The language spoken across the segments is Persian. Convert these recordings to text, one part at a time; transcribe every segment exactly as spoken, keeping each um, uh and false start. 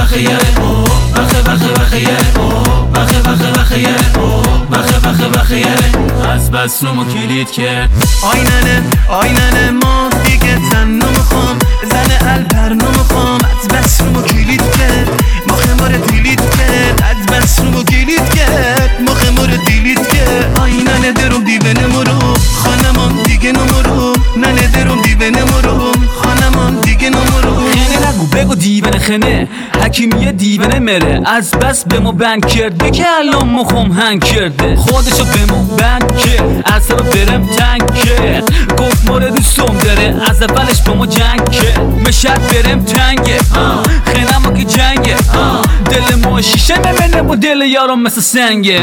بخه یره بخه بخه بخه یره بخه بخه بخه یره بخه بخه بخه یره از بس رو کلید کرد آیننه آیننه ما دیگه زن نمیخوام زن البر نمیخوام از بس رو کلید کرد مخه ما رو دیلید کرد از بس رو کلید کرد مخه ما رو دیلید کرد آیننه درم دیوانه مرو خانمان دیگه نمرو ننه درم دیوانه مرو خانمان دیگه نمرو خنه نگو بگو دیوانه خنه حکیمیه دیوانه مره از بس به ما بند کرده که الان مخم هنگ کرده خودشو به ما بند کرد از رو برم تنگ کرد گفت مورد دوستم داره از اولش با ما جنگ کرد مشد برم تنگه خنه ما که جنگه دل ما شیشه نمینه با دل یارم مثل سنگه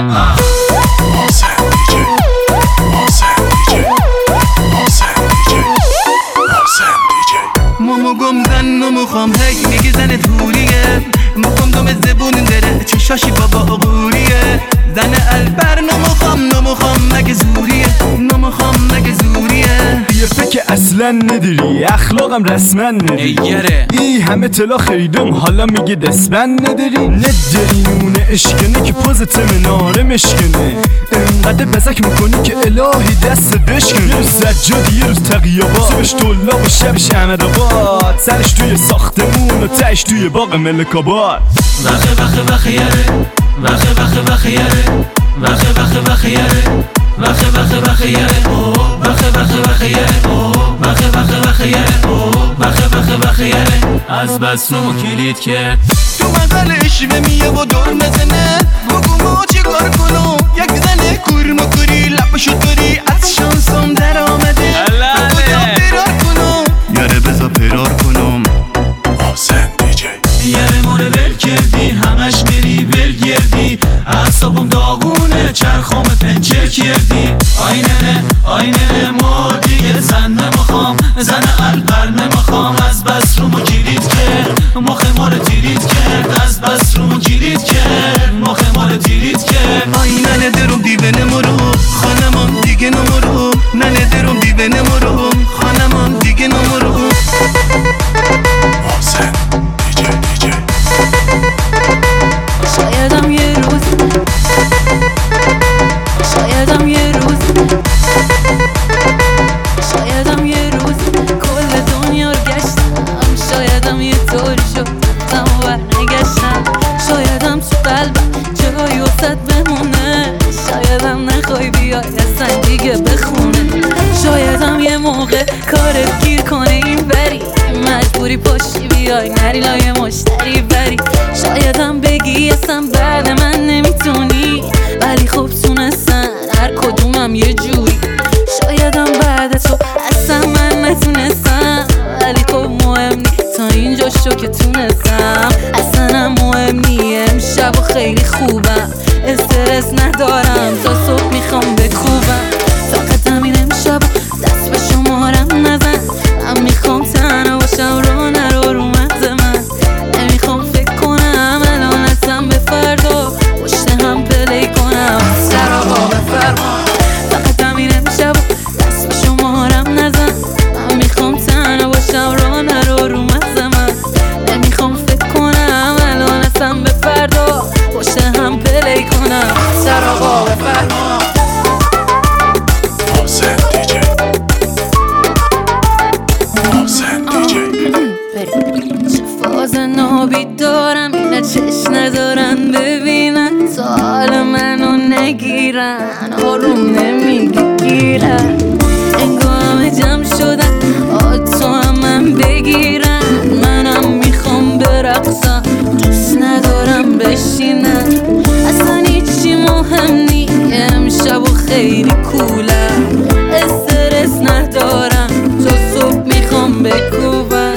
مامو گم زن نموخوام هی میگی زن توریه مکم دوم زبون داره چشاشی بابا غوریه زن البر نموخوام نموخوام مگه زوریه نموخوام مگه زوریه یه فکر اصلا نداری اخلاقم رسما نداری ای همه طلا خریدم حالا میگه دستبند نداری نداری نونه اشکنه که پوزت مناره مشکنه انقدر بزک میکنی که الهی دست بشکنه یه روز سجاد یه روز تقیابات صبحش طلاب و شبش احمدآباد سرش توی ساختمون و تش توی باغ ملک‌آباد بخه بخه بخه یره بخه بخه بخه یره بخه بخه بخه یره بخه بخه بخه یره بخه بخه بخه یره بخه بخه بخه یره بخه بخه بخه یره از بس رو کلید کرد تو مقالش به میه و دور مزنه بگو ما چی کار کنم یک زنه کورم و کوری لپشو داری از شانسم در آمده بگو پیرار کنم یاره بزا پیرار کنم حسین دیجی یاره مونه ول کردی همش میری ول گردی اعصابم داغونه چرخام پنچر کردی آیننه آیننه ما دیگه زن نمیخوام زن البر نمیخوام از بس رو کلید کرد مخ ما رو دیرید کرد از بس رو کلید کرد مخ ما رو دیرید کرد آیننه درم دیوانه مرو خانمان دیگه نمرو ننه درم دیوانه مرو خانمان دیگه نمرو حسین دیجی دیجی شایدم یه روز شایدم یه روز شایدم یه روز کل دنیا رو گشتم شایدم یه طوری شد تمام برنگشتم شایدم تو قلبم جایی وسط بمونه شایدم نخوای بیای اصلا دیگه بخونه شایدم یه موقع کارت گیر کنه این بری مجبوری پاشی بیای نری لای مشتری بری شایدم بگی اصلا بعد من نمیتونی ولی خب تونستن هر کدومم یه جوری شایدم بعد تو اصلا من نتونستم ولی خب مهم نی تا اینجا شو که تونستم اصلا مهم نی امشب و خیلی خوبم استرس ندارم تا صبح میخوام بکوبم فقط همین امشب دست به شمارم نزن من میخوام تنها باشم رو نرو رو مغز من نمیخوام فکر کنم الان اصلا به فردا پشت هم پلی کنم سر آقا بفرما فقط همین امشب دست به شمارم نزن من میخوام تنها باشم رو نرو رو مغز من نمیخوام فکر کنم الان اصلا به فردا پشت هم پلی کنم سر آقا بفرما حسین دیجی حسین دیجی چه فاز نابی دارم اینا چشم ندارن ببینن تا حال منو نگیرن آروم نمیگیرن انگار همه جمع شدن آتو هم من بگیرن منم میخوام برقصم دوست ندارم بشینن اصلا هیچی مهم نی امشب و خیلی کولم استرس ندارم تا صبح میخوام بکوبم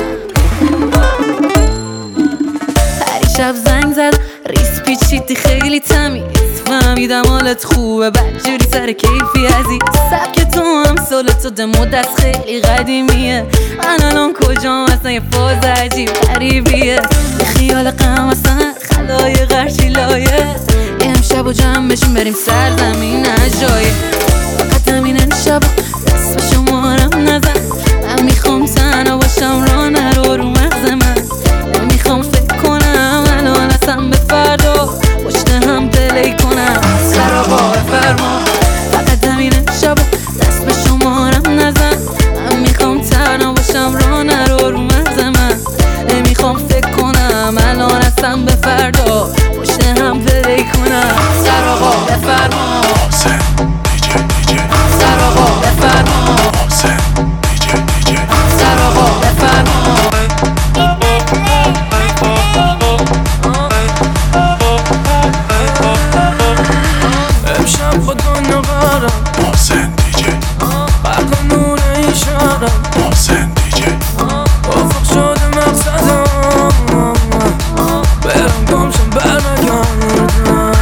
پریشب زنگ زد ریس پیچیدی خیلی تمیز فهمیدم حالت خوبه بدجوری سر کیفی عزیز سبک تو هم سال تو دمو دست خیلی قدیمیه من الان کجام اصلا یه فاز عجیب غریبیه یه خیال غم اصلا خلایق هرچی لایه امشب و جمع بشیم بریم سرزمین عجایب فقط همین امشب دست به شمارم نزن من میخوام تنها باشم را نرو رو مغز من نمیخوام فکر کنم فکر کنم الان هستم به فردا پشت هم پلی کنم. سر آقا بفرما سر آقا بفرما سر آقا بفرما. امشب با دنیا قرارم محسن دیجی برق نور ایشارم محسن دیجی افق شده مقصدم برم گمشم برنگردم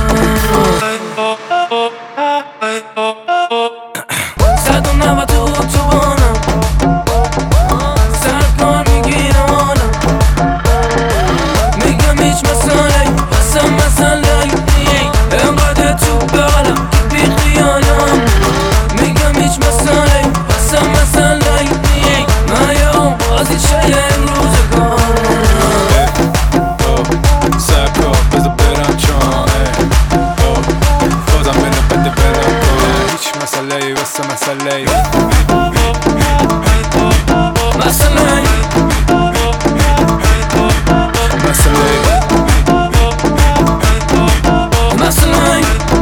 صد و نود اتوبانم سرکار میگیرانم میگم هیچ مسئله اصلا مسئله انقدر تو بغلم که بی خیالم میگم هیچ مسئله اصلا مسئله من یه اون بازی شای امروزگارم سرکار بذار برم چانه خودم منو بده برم کنه هیچ مسئله واسه مسئله مسئله مسئله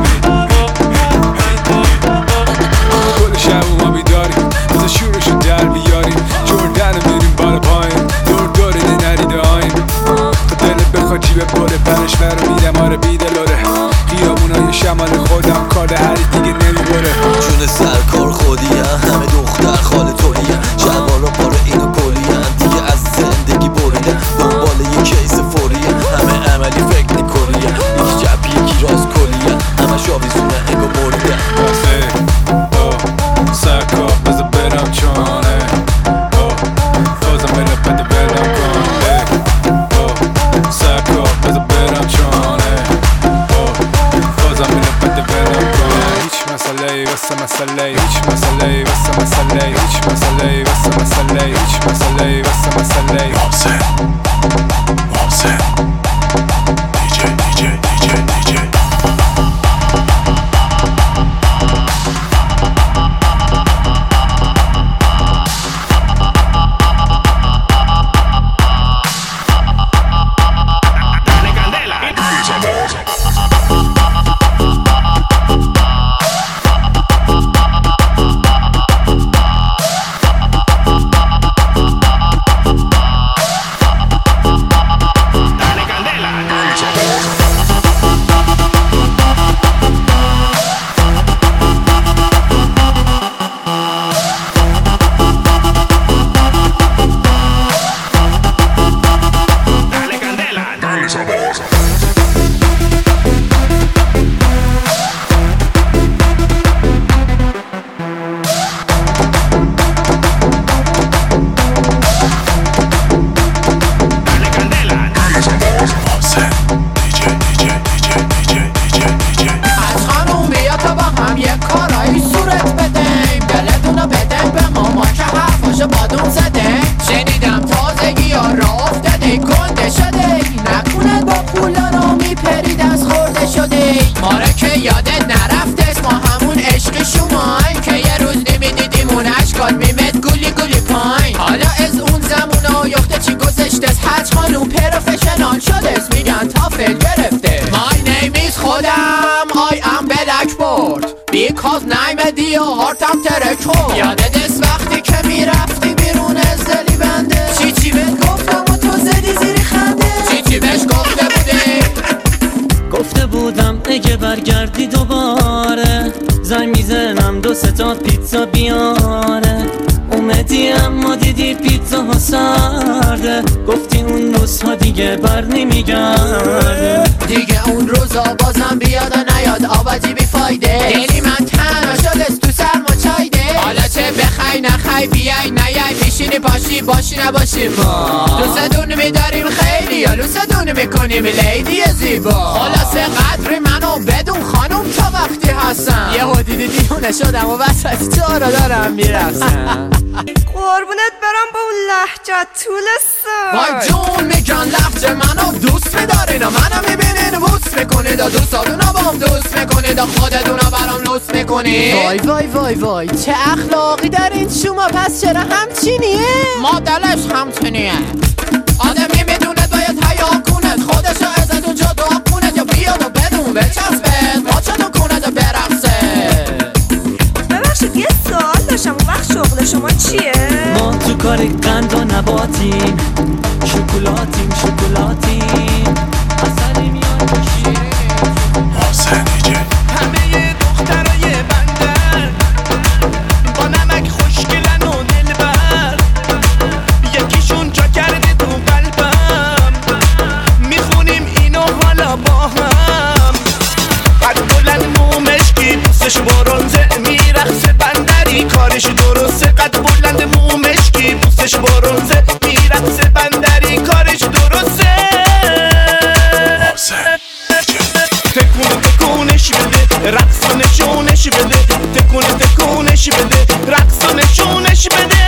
کل شب ما بیداریم بذار شورشو در بیاریم جردن میریم بالا پایین دور دوره دی نریده آیم تا دلت بخواد جیبه بره پرش برو میدم آره بیدلاره خیابونای شمال خودم کار هری دیگه نمیبره جون سرکار خودیم همه دختر خاله طولیم شلوارا پاره اینو کلیم دیگه از زندگی بریدم دنبال یه کیس فوریم همه عملی فکر نکنیم یک جب یکی راست کلیم همه شاویزونه انگو بریدم سرکار بذار برم چانه فازم منو بده برم کنه سرکار بذار برم چانه فازم منو بده برم کنه هیچ مسئله واسه مسئله هیچ مسئله واسه مسئله هیچ مسئله واسه مسئله هیچ مسئله واسه مسئله محسن محسن دیجی دیجی دیجی دیجی Because نیمدی و هارتم ترک یادت از وقتی که میرفتی بیرون از دلی بنده چی چی بهت گفتم و تو زدی زیری خنده چی چی بهش گفته بودی گفته بودم اگه برگردی دوباره زنگ میزنم دو ستا پیتزا بیاره اومدی اما دیدی پیتزا ها سرده گفتی اون روزها دیگه بر نمیگرده دیگه اون روزا بازم بیاد و نیاد آبادی بی فایده دلی من تنها شد تو سرما چایده حالا چه بخوای نخوای بیای نیای میشینی پاشی باشی نباشی ما دوستدون میداریم خیلی یا دوستدون میکنیم لیدی زیبا خلاصه قدر منو بدون خانوم تا وقتی هستم یه حدیدی دیونه شدم و وسط تو رو دارم میرسم قربونت برم با اون لحجت طول سر وای جون میگن لحجه منو دوست میدارین و منو میبینین بوست میکنید و دوستادونا با هم دوست میکنید و خودتونا برام لوست میکنید وای وای وای وای چه اخلاقی دارین شما پس چرا همچینیه؟ ما دلش همچینیه آدمی میدونه خودش برونزه، میرقصه بندری کارش درسته. تکون تکونش بده، رقص و نشونش بده، تکون تکونش بده، رقص و نشونش بده.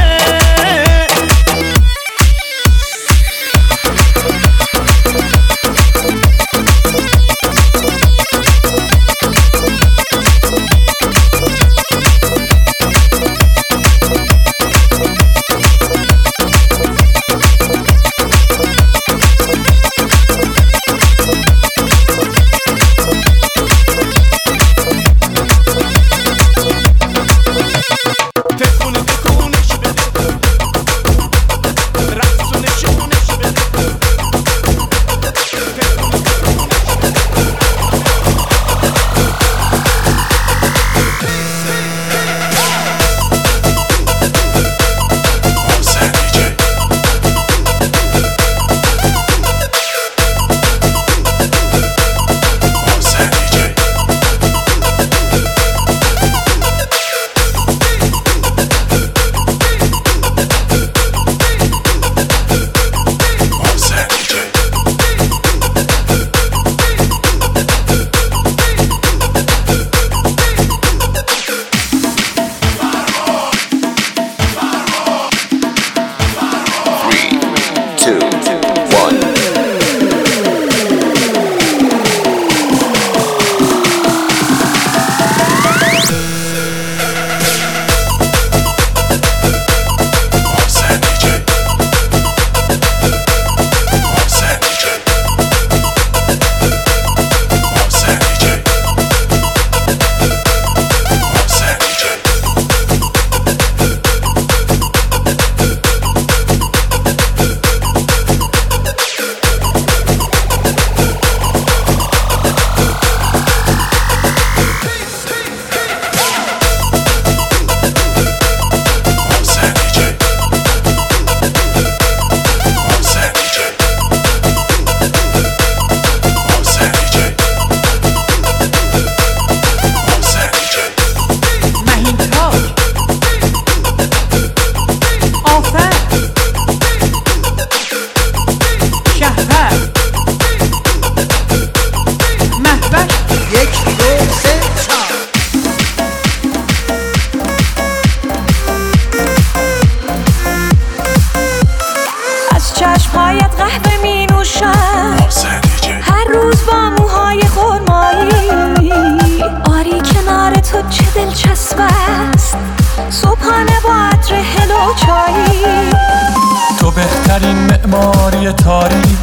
تو بهترین معماری تاریخ،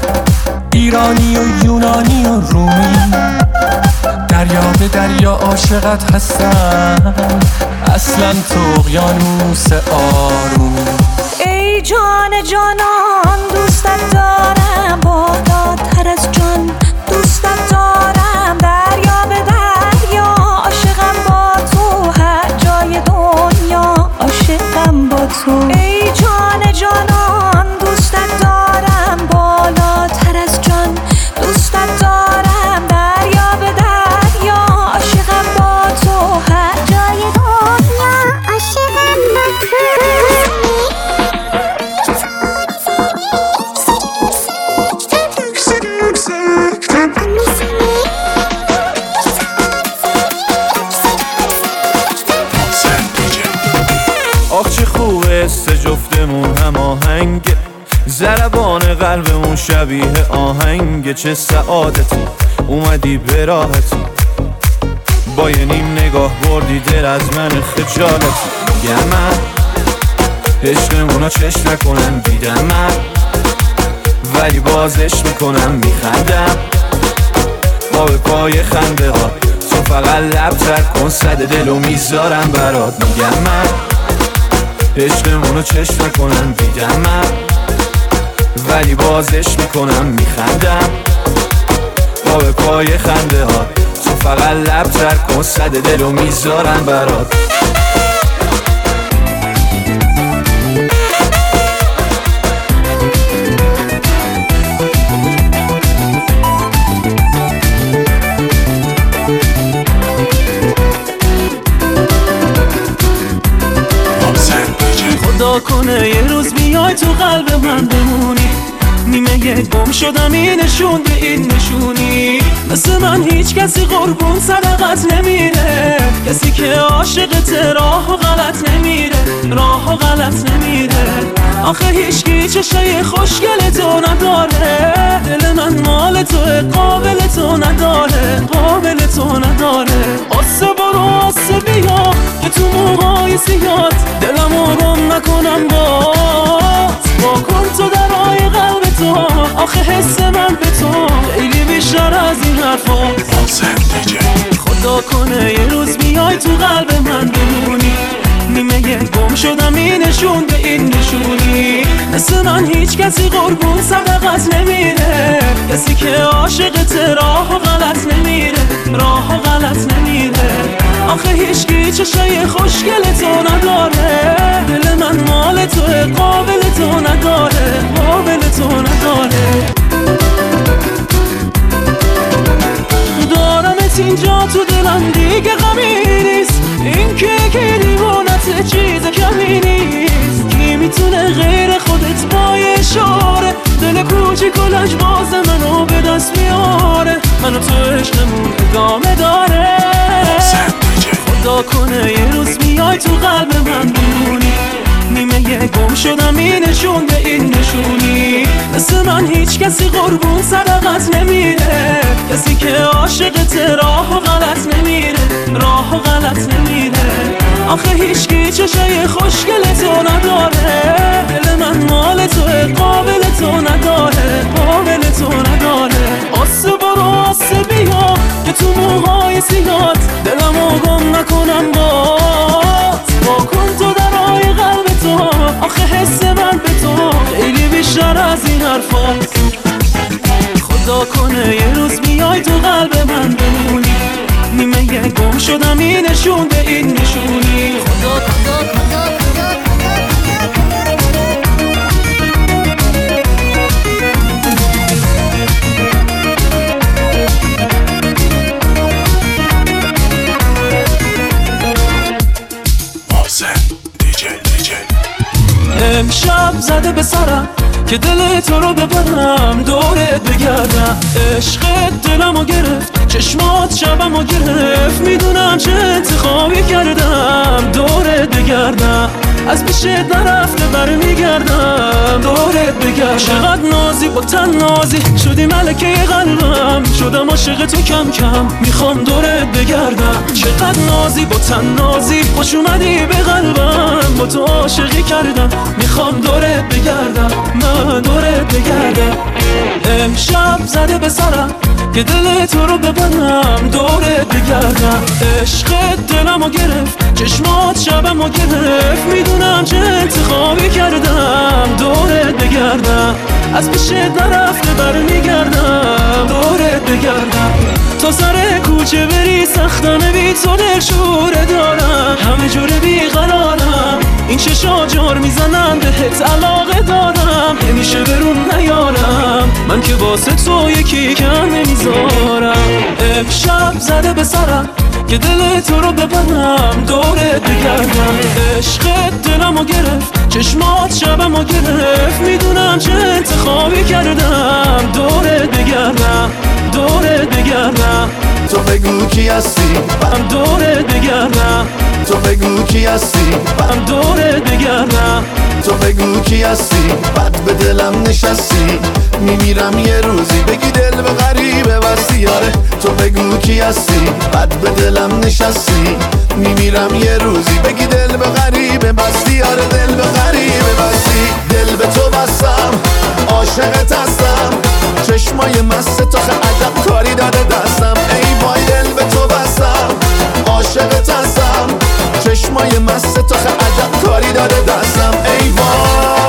ایرانی و یونانی و رومی، دریا به دریا عاشقت هستم، اصلا تو اقیانوس آرومی. ای جان جانان دوستت دارم، بالاتر از جان دوستت دارم، دریا به دریا عاشقم با تو، هر جای دنیا عاشقم با تو. ای جان جانان دوستت دارم، بالاتر از جان دوستت دارم، دریا به دریا عاشقم با تو، هر جای دنیا عاشقم با تو. آخ چه خوبه سه جفتمون هم آهنگه، ضربان قلبمون شبیه آهنگه. چه سعادتی اومدی به راحتی، با یه نیم نگاه بردی دل از من خجالتی. میگم من عشقمونو چشم نکنن دیدم من، ولی بازش میکنم میخندم با به پای خنده ها. تو فقط لب تر کن صد دلو میذارم برات. میگم من عشقمونو چشم نکنن دیدم من، ولی بازش میکنم میخندم با به پای خنده ها. تو فقط لب تر کن صد دلو میذارم برات. خدا کنه یه یک گم شدم این نشون به این نشونی مثل من هیچ کسی قربون صدقت نمیره کسی که عاشقت راه و غلط نمیره راه و غلط نمیره آخه هیچکی چشای خوشگل تو نداره دل من مال تو قابل تو نداره قابل تو نداره آسه برو آسه بیا که تو موهای سیاد دلمو گم نکنم باز با کن تو درای قلب تو آخه حس من به تو خیلی بیشتر از این حرفاست خدا کنه یه روز بیای تو قلب من بمونی نیمه گم شدم این نشون به این نشونی مثل من هیچ کسی قربون صدقت نمیره کسی که عاشقت راه و غلط نمیره راه و غلط نمیره آخه هیچکی چشای خوشگل تو نداره دل من مال تو قابل تو نداره قابل تو نداره دارمت اینجا تو دلم دیگه غمی نیست این که که دیوانت چیز کمی نیست کی میتونه غیر خودت با یه اشاره دل کوچیک و لجباز منو به دست میاره منو تو عشقمون ادامه داره خدا کنه یه روز بیای تو قلب من بمونی نیمه گم شدم این نشون به این نشونی مثل من هیچ کسی قربون صدقت نمیره کسی که عاشقت راه و غلط نمیره راه و غلط نمیره آخه هیچکی چشای خوشگل تو نداره دل من مال تو قابل تو نداره قابل تو نداره آسه برو آسه بیا که تو موهای سیاد دلمو گم نکنم باز با کن تو درای قلب تو آخه حس من به تو خیلی بیشتر از این حرفاست خدا کنه یه روز بیای تو قلب من بمونی نیمه گم شدم این نشون به این نشونی خدا خدا خدا خدا امشب زده به سرم که دل تو رو ببرم دورت بگردم عشقت دلمو گرفت چشمات شبمو گرفت میدونم چه انتخابی کردم دورت بگردم از پیشت نرفته برمیگردم دورت بگردم چقدر نازی با تن نازی شدی ملکه قلبم شدم عاشق تو کم کم میخوام دورت بگردم چقدر نازی با تن نازی خوش اومدی به قلبم با تو عاشقی کردم میخوام دورت بگردم من دورت بگردم امشب زده به سرم که دل تو رو ببرم دورت بگردم عشقت دلمو گرفت چشمات شبمو گرفت میدونم چه انتخابی کردم دورت بگردم از پیشت نرفته برمیگردم دورت بگردم تا سر کوچه بری سختمه بی تو دلشوره دارم همه جوره بیقرارم این چشا جار میزنم بهت علاقه دارم نمیشه برون نیارم من که واسه تو یکی کم نمیذارم امشب زده به سرم که دل تو رو ببرم دورت بگردم عشقت دلمو گرفت چشمات شبمو گرفت میدونم چه انتخابی کردم دورت بگردم دورت بگردم تو بگو کی هستی من دورت بگردم تو بگو کی هستی من دورت بگردم تو بگو کی هستی بد به دلم نشستی میمیرم یه روزی بگی دل به غریبه بستی آره تو بگو کی هستی بد به دلم نشستی میمیرم یه روزی بگی دل به غریبه بستی آره دل به غریبه بستی دل به تو بستم عاشقت هستم چشمای مست تو عجب کاری داده دستم ای وای دل به تو بستم عاشقت هستم چشمای مست تو عجب کاری داده دستم ای وای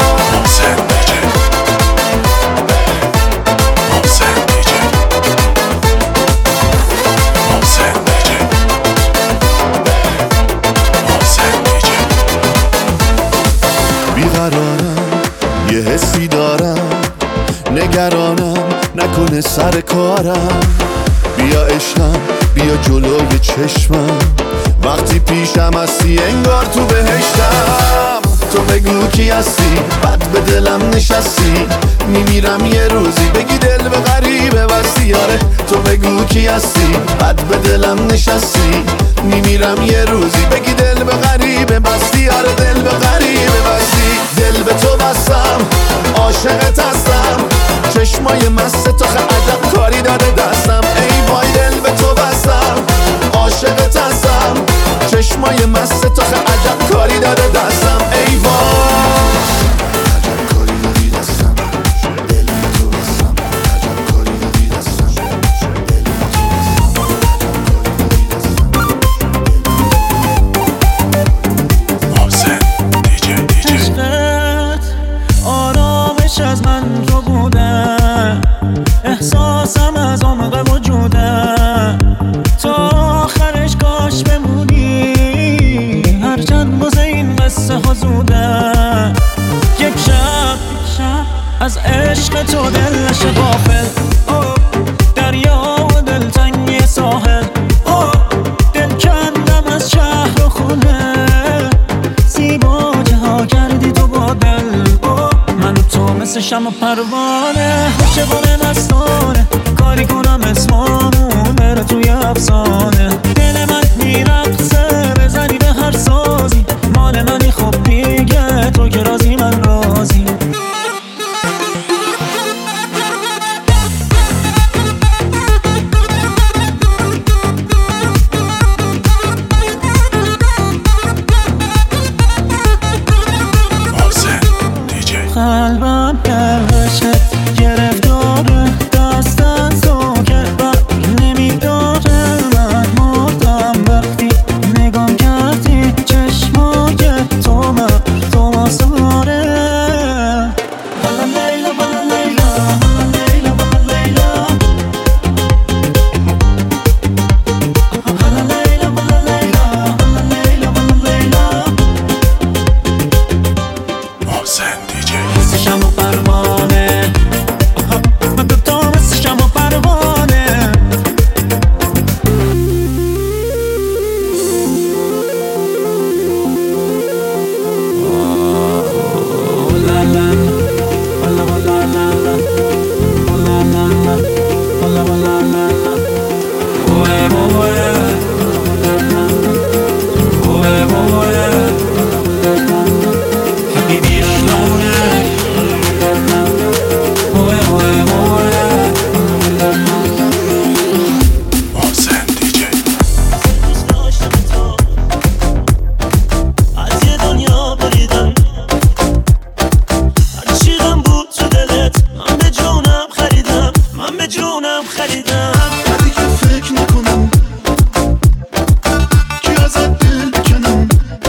بیقرارم یه حسی دارم نگرانم نکنه سر کارم بیا عشقم بیا جلوی چشمم وقتی پیشم هستی انگار تو بهشتم تو بگو کی هستی بد به دلم نشستی میمیرم یه روزی بگی دل به غریبه بستی آره تو بگو کی هستی بد به دلم نشستی میمیرم یه روزی بگی دل به غریبه بستی آره دل به غریبه بستی دل به تو بستم عاشقت هستم چشمای مست تو خیلی عجب کاری داده دستم ای وای دل به تو بستم عاشقت هستم چشمای مست تو خیلی عجب کاری داده دستم ای وای عجب کاری دادی دستم دل به تو بستم عجب کاری دادی دستم دل به تو بستم محسن دیجی دیجی عشقت آرامش از من تو بوده احساسم از عمق وجوده تا آخرش کاش بمونی هرچند باز این قصه ها زوده یک شب از عشق تو دل نشه غافل دریا و دلتنگی ساحل دل کندم از شهر و خونه زیبا جها کردی تو با دل من و تو مثل شمع پروانه عاشقانه مستانه کاری کنم اسممون بره توی افسانه دل من میرقصه بزنی به هر سازی مال منی خب دیگه تو که رازی من رازی قلبم گرشت گرفتاره دست از تو که بر نمیداره من مردم وقتی نگاه کردی چشمای تو من تو ماساره بلا لیلا بلا لیلا لیلا بلا لیلا بلا لیلا بلا لیلا بلا لیلا بلا لیلا محسن دیجی مثل شمع و پروانه من دوتا مثل شمع و پروانه لا لا لا لا لا لا لا لا لا لا لا لا اوه اوه اوه اوه حبيبي شلونك محسن دیجی از یه دنیا بریدم هر چی غم بود تو دلت من به جونم خریدم من به جونم خریدم بعدی که فکر نکنم که ازت دل بکنم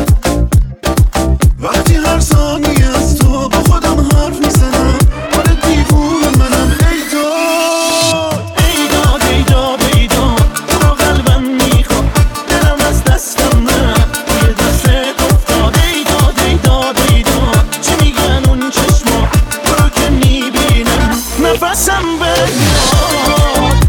وقتی هر ثانیه از تو با خودم حرف میزنم آره دیوونه منم ای داد ای داد ای داد ای داد تو رو قلبم میخواد دلم از دستم نه توی دستت افتاد ای داد ای داد ای داد چی میگن اون چشما تو رو که میبینم نفسم بمیاد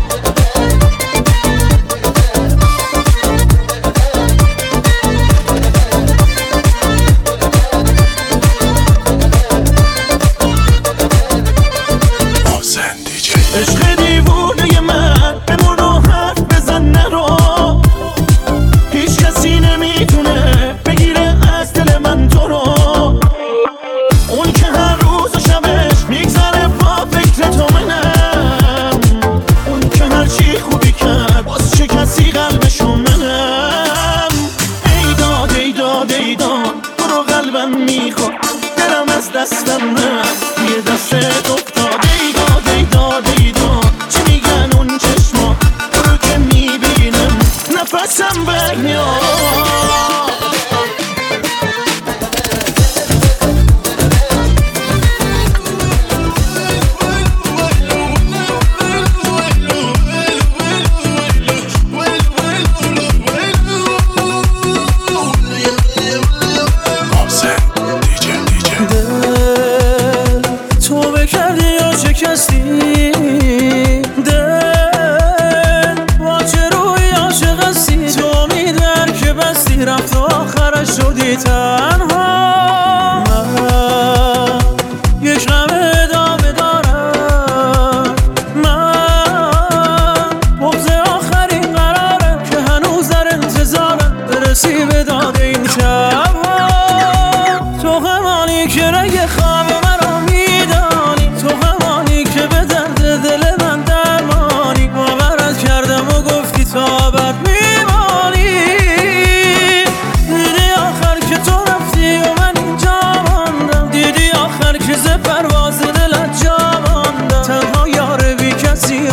محسن دیجی عشق دیوونه من بمون رو حرف بزن نرو هیچ کسی نمیتونه بگیره از دل من تو رو اون که هر روز و شبش میگذره با فکر تو منم اون که هر چی خوبی کرد باز چه کسی قلبشو منم ای داد ای داد ای داد برو قلبم میخواد دلم از دستم نه توی دستت افتاد ای داد ای داد ای داد چی میگن اون چشما تو رو که میبینم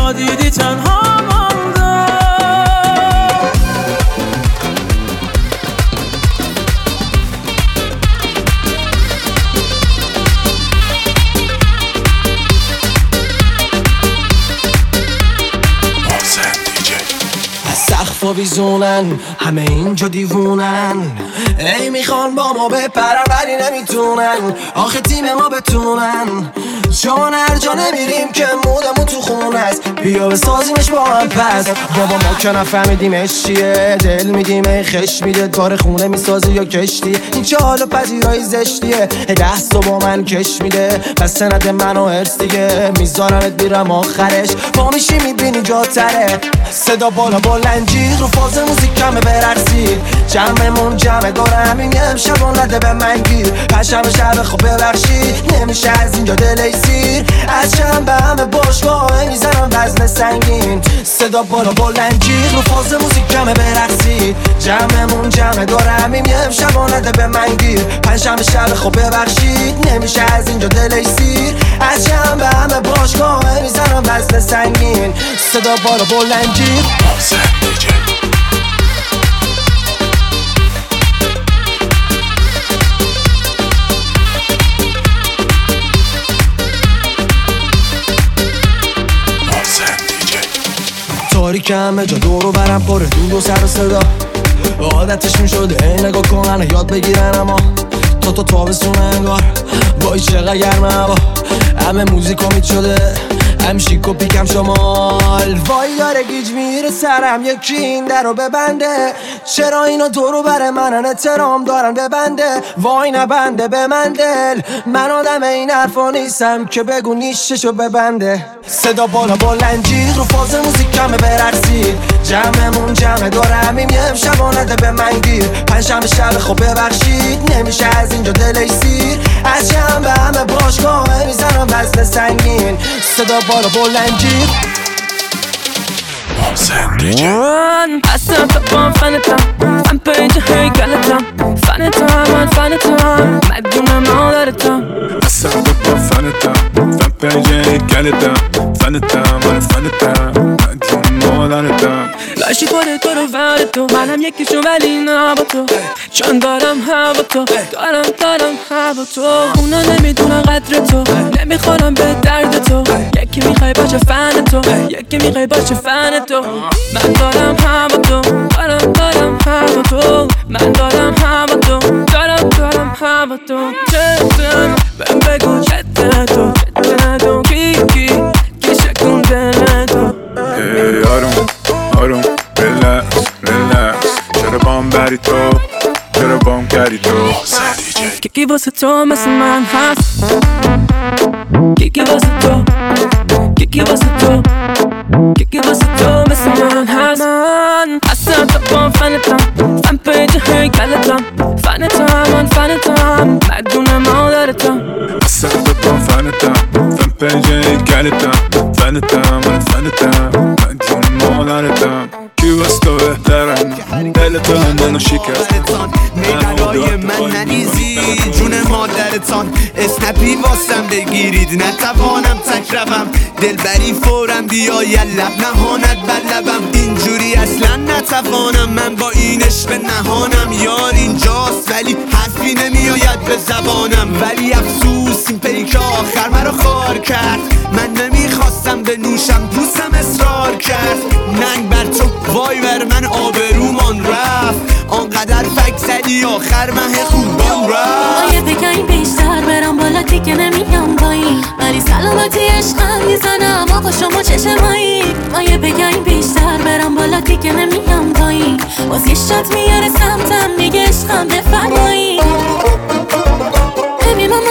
یا دیدی تنها ماندم. سقف و بیزونن همه اینجا دیوونن، ای میخوان با ما بپرن ولی نمیتونن، آخه تیم ما بتونن، چون هر جا نمیریم که مودمون تو خونه است، بیا بسازیمش با هم پس. بابا ما که نفهمیدیمش چیه، دل میدیم ای خش میده، داره خونه میسازی یا کشتی، این چه حال و پذیرایی زشتیه، دست و با من کش میده، پس سند منو ارس دیگه، میذارمت بیرم آخرش، پا میشی میبینی جا تره، صدا بالا بلنجی رو فاز موزیک کمه برقصید، جمعمون جمعه داره همین امشب و نده به من گیر، پشم شب خوب ببخشید نمیشه از اینجا دلی سیر، از چند به همه باشگاه میزنم وزن سنگین، صدا بالا بلنجی رو فاز موزیک کمه برقصید، جمعمون جمعه داره همین امشب و نده به من گیر، پشم شب خوب ببخشید نمیشه از اینجا دلی سیر، از چند به همه باشگاه میزنم وزن سنگین، صدا بالا بلنجی تاریک همه جا دورو برم پره دود و سر و صدا، عادتش میشده ای نگاه کنن یاد بگیرن، اما تا تا تابستون انگار وای چقدر گرمه هوا، همه موزیک امید شده هم شیک و پیکم شمال، وای داره گیج میره سرم یکی این در رو ببنده، چرا اینا دورو بر منن احترام دارن ببنده، وای نبنده به من دل، من آدم این حرفا نیستم که بگو نیششو ببنده، صدا بالا بلنجی رو فاز موزیک کمه برقصید، جمعمون جمعه داره همین یه امشب و نده به من گیر، پنجشنبه شب خوب ببخشید نمیشه از اینجا دلی سیر، از جمع به همه باشگاه میزنم وزن سنگین، صدا بالا بلنجی اصلا تا فنتم فن پیج هیکلتم، فنتم من فنتم مدون مادرتم، اصلا تا فنتم فن پیج هیکلتم، فنتم من فنتم مدون مادرتم، لاشی پاره تو رو ور تو، منم یکیشون ولی نه با تو، چون دارم هوا تو، دارم دارم هوا تو، اونا نمیدونن قدر تو، نمیخورم به درد تو، یکی میخوای باشه فن تو، یکی میخوای باشه فن تو، من دارم هوا تو، دارم دارم هوا تو، من دارم هوا تو، دارم دارم هوا تو، چطور بهم بگو چطور تو، چطور تو کی کی کی شکون دل تو، ای آروم آروم ریلکس ریلکس، چرا بام بری تو، چرا بام کردی تو، کی واسه تو مثل من هست، کی واسه تو، کی واسه تو، کی واسه تو مثل من هست، من اصلا تا با فنتم فن پیج هیکلتم، فنتم من فنتم مدون مادرتم، اصلا تا با فنتم فن پیج هیکلتم، فنتم من فنتم مدون مادرتم، کی واسه تو بهترم دل تو منو شکست، میگرای من نریزی جون مادرتان، اسنپی واسم بگیرید نتوانم تک روم، دلبری فورم بیای لب نهانت بر لبم، اینجوری اصلا نتوانم من با این عشق نهانم، یار اینجاست ولی حرفی نمیآید به زبانم، ولی افسوس این پیک آخر مرا خار کرد، من نمیخواستم بنوشم دوستم اصرار کرد، ننگ بر تو وای بر من آبرومان رفت، آنقدر فک زدی آخر مه خوبان رفت، آیه بگیم بیشتر برم بالا دیگه نمیام پایین، ولی سلامتی عشقم میزنم آقا شما چشمایی، آیه بگیم بیشتر برم بالا دیگه نمیام پایین، باز یه شات میاره سمتم میگه عشقم بفرمایی، ببین من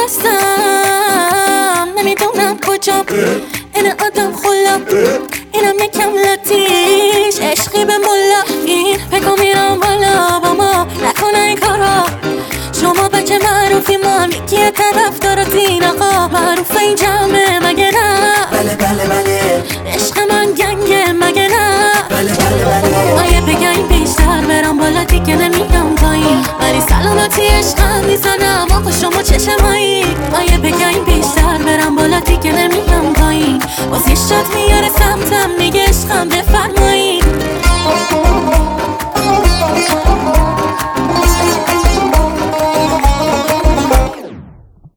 مستم نمیدونم کجا، این آدم خلا اینم یکم لاتیش، عشقی به ملا این پکا میرم بالا با ما نکنه این کارا، شما بچه معروفی ما هم یکی طرف دارتین آقا، معروف این جمعه مگه نه، بله بله بله، عشق من گنگه مگه نه، بله بله بله، آیه بگیم بیشتر برم بالا دیگه نمیام پایین، ولی سلامتی عشقم میزنم آقا شما چشمایی، آیه بگیم